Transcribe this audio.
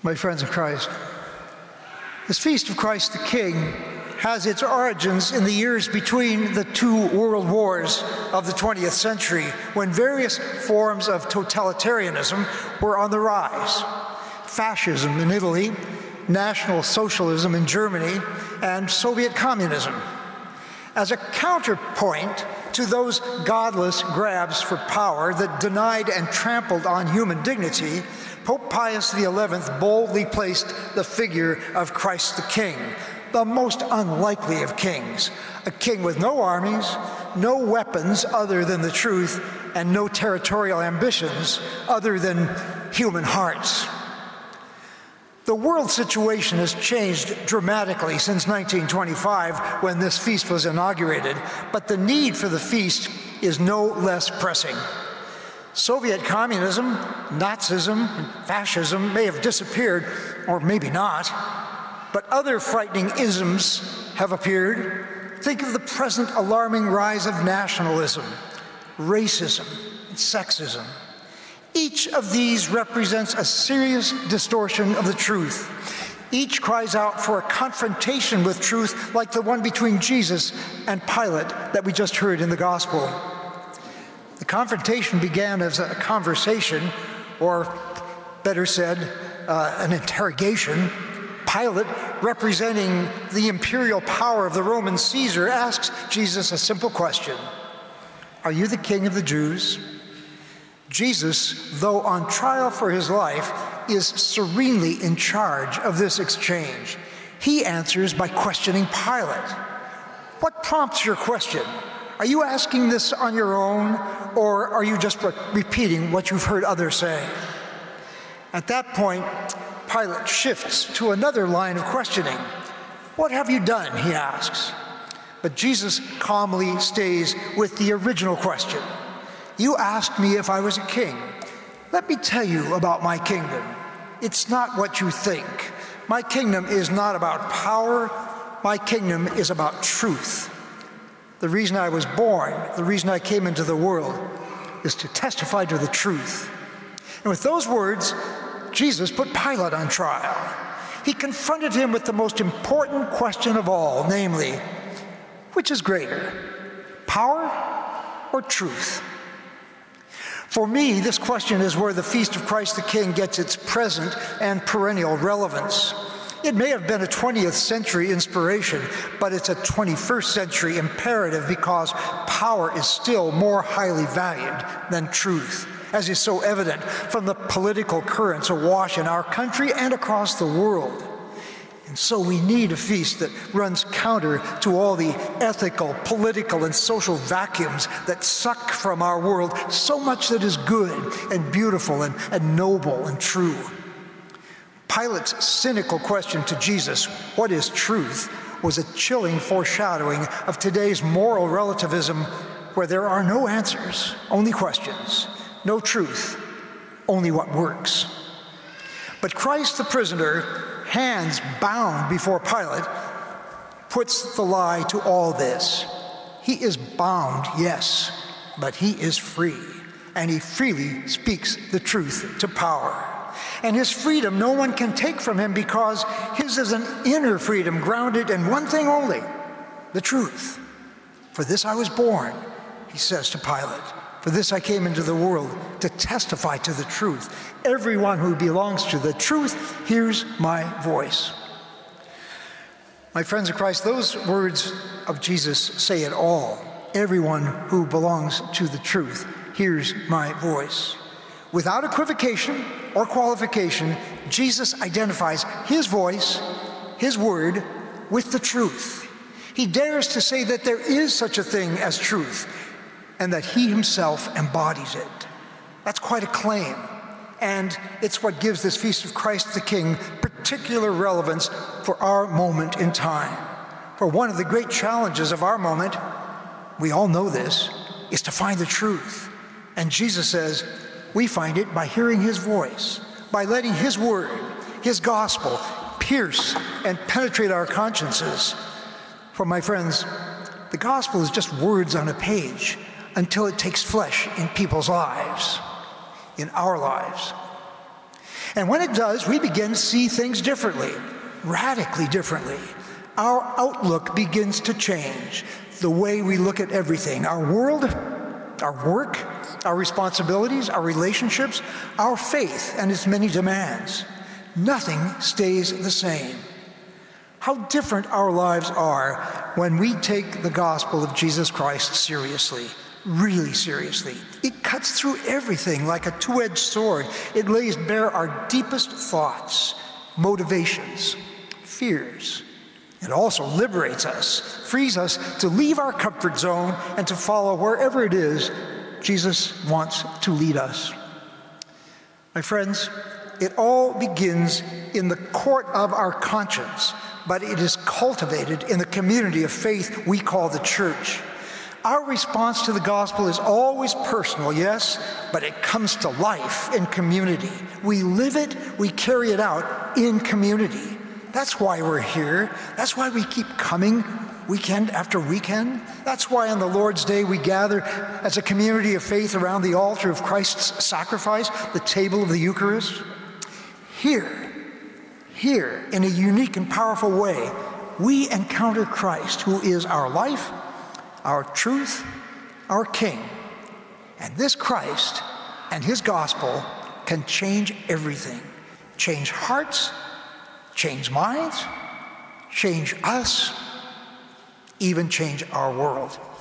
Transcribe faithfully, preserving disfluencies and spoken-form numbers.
My friends in Christ, this Feast of Christ the King has its origins in the years between the two world wars of the twentieth century, when various forms of totalitarianism were on the rise. Fascism in Italy, National Socialism in Germany, and Soviet communism. As a counterpoint to those godless grabs for power that denied and trampled on human dignity, Pope Pius the eleventh boldly placed the figure of Christ the King, the most unlikely of kings, a king with no armies, no weapons other than the truth, and no territorial ambitions other than human hearts. The world situation has changed dramatically since nineteen twenty-five, when this feast was inaugurated, but the need for the feast is no less pressing. Soviet communism, Nazism, and fascism may have disappeared, or maybe not, but other frightening isms have appeared. Think of the present alarming rise of nationalism, racism, and sexism. Each of these represents a serious distortion of the truth. Each cries out for a confrontation with truth like the one between Jesus and Pilate that we just heard in the Gospel. The confrontation began as a conversation, or better said, uh, an interrogation. Pilate, representing the imperial power of the Roman Caesar, asks Jesus a simple question: "Are you the King of the Jews?" Jesus, though on trial for his life, is serenely in charge of this exchange. He answers by questioning Pilate. What prompts your question? Are you asking this on your own, or are you just re- repeating what you've heard others say? At that point, Pilate shifts to another line of questioning. "What have you done?" he asks. But Jesus calmly stays with the original question. "You asked me if I was a king. Let me tell you about my kingdom. It's not what you think. My kingdom is not about power. My kingdom is about truth. The reason I was born, the reason I came into the world, is to testify to the truth." And with those words, Jesus put Pilate on trial. He confronted him with the most important question of all, namely, which is greater, power or truth? For me, this question is where the Feast of Christ the King gets its present and perennial relevance. It may have been a twentieth century inspiration, but it's a twenty-first century imperative, because power is still more highly valued than truth, as is so evident from the political currents awash in our country and across the world. And so we need a feast that runs counter to all the ethical, political, and social vacuums that suck from our world so much that is good and beautiful and, and noble and true. Pilate's cynical question to Jesus, "What is truth?" was a chilling foreshadowing of today's moral relativism, where there are no answers, only questions, no truth, only what works. But Christ the prisoner, hands bound before Pilate, puts the lie to all this. He is bound, yes, but he is free, and he freely speaks the truth to power. And his freedom no one can take from him, because his is an inner freedom grounded in one thing only, the truth. "For this I was born," he says to Pilate. "For this I came into the world, to testify to the truth. Everyone who belongs to the truth hears my voice." My friends in Christ, those words of Jesus say it all. Everyone who belongs to the truth hears my voice. Without equivocation or qualification, Jesus identifies his voice, his word, with the truth. He dares to say that there is such a thing as truth, and that he himself embodies it. That's quite a claim, and it's what gives this Feast of Christ the King particular relevance for our moment in time. For one of the great challenges of our moment, we all know this, is to find the truth. And Jesus says, we find it by hearing his voice, by letting his word, his gospel, pierce and penetrate our consciences. For my friends, the gospel is just words on a page until it takes flesh in people's lives, in our lives. And when it does, we begin to see things differently, radically differently. Our outlook begins to change, the way we look at everything, our world, our work, our responsibilities, our relationships, our faith and its many demands. Nothing stays the same. How different our lives are when we take the gospel of Jesus Christ seriously, really seriously. It cuts through everything like a two-edged sword. It lays bare our deepest thoughts, motivations, fears. It also liberates us, frees us to leave our comfort zone and to follow wherever it is Jesus wants to lead us. My friends, it all begins in the court of our conscience, but it is cultivated in the community of faith we call the church. Our response to the gospel is always personal, yes, but it comes to life in community. We live it, we carry it out in community. That's why we're here. That's why we keep coming weekend after weekend. That's why on the Lord's Day we gather as a community of faith around the altar of Christ's sacrifice, the table of the Eucharist. Here, here, in a unique and powerful way, we encounter Christ, who is our life, our truth, our King. And this Christ and his gospel can change everything. Change hearts, change minds, change us, even change our world.